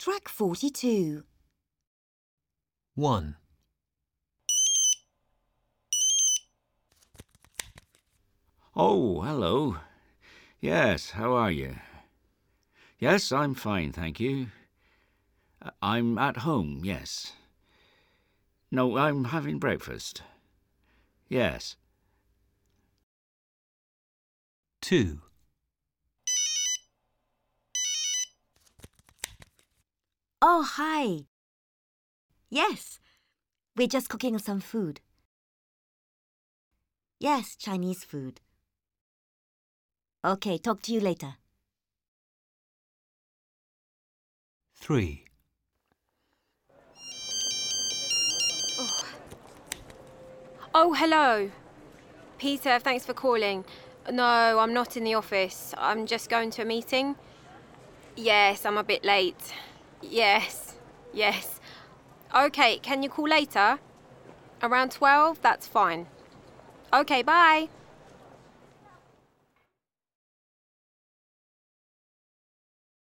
Track 42. 1. Oh, hello. Yes, how are you? Yes, I'm fine, thank you. I'm at home, yes. No, I'm having breakfast. Yes. 2. Oh, hi. Yes, we're just cooking some food. Yes, Chinese food. Okay, talk to you later. 3. Oh, hello. Peter, thanks for calling. No, I'm not in the office. I'm just going to a meeting. Yes, I'm a bit late. Yes. Okay, can you call later? Around 12? That's fine. Okay, bye.